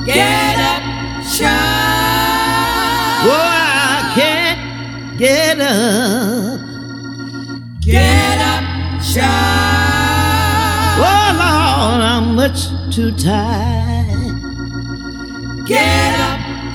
Get up, shine. Oh, I can't get up. Get up, shine. Oh, Lord, I'm much too tired. Get up,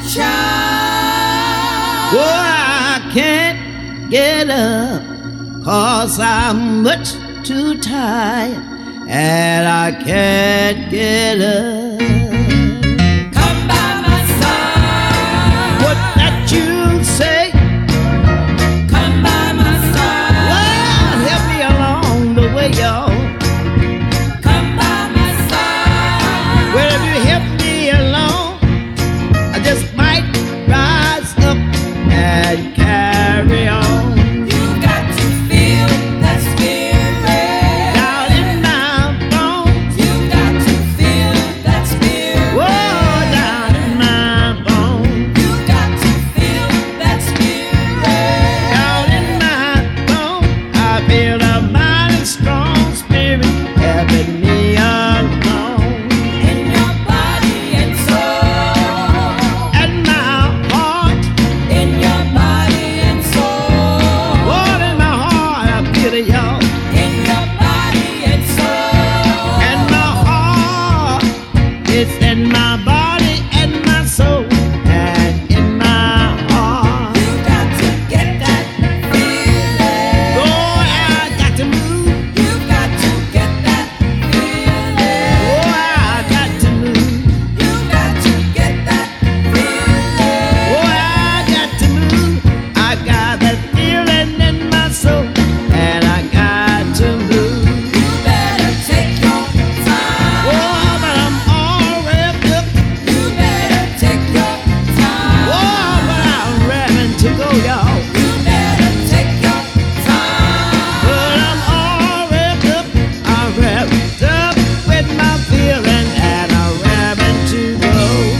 shine. Oh, I can't get up, 'cause I'm much too tired, and I can't get up. Come by my side. What that you say? Come by my side. Well, help me along the way, y'all. Come by my side. Well, if you help me along, I just might rise up and carry on. You've got to feel that spirit. Down in my bones, You've got to feel that spirit. whoa, down in my bones, You've got to feel that spirit. down in my bones, I feel a mighty strong spirit helping me along. In your body and soul. And my heart, In your body and soul. oh, in my heart, I feel it, y'all. In your body and soul. And my heart, it's in my body and my soul, and in my heart. You've got to get that feeling. Oh, I got to move. You've got to get that feeling. Oh, I got to move. You've got to get that feeling. Oh, I got to move. I got that feeling in my soul, and I got to move. You better take your time. Oh, but I'm all revved up. You better take your time. Oh, but I'm raring to go, y'all. You better take your time. But I'm all revved up. I'm revved up with my feeling, and I'm raring to go.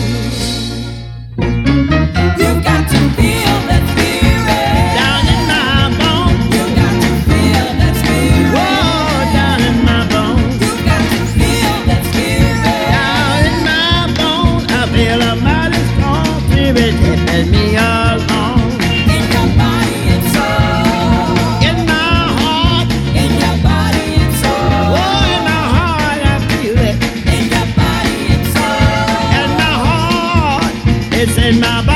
You've got to feel that spirit. Down in my bones, You've got to feel that spirit. whoa, down in my bones, You've got to feel that spirit. down in my bones, I feel a mighty strong spirit helping me along. In your body and soul. In my heart, In your body and soul. oh, in my heart, I feel it. In your body and soul. And my heart, it's in my body.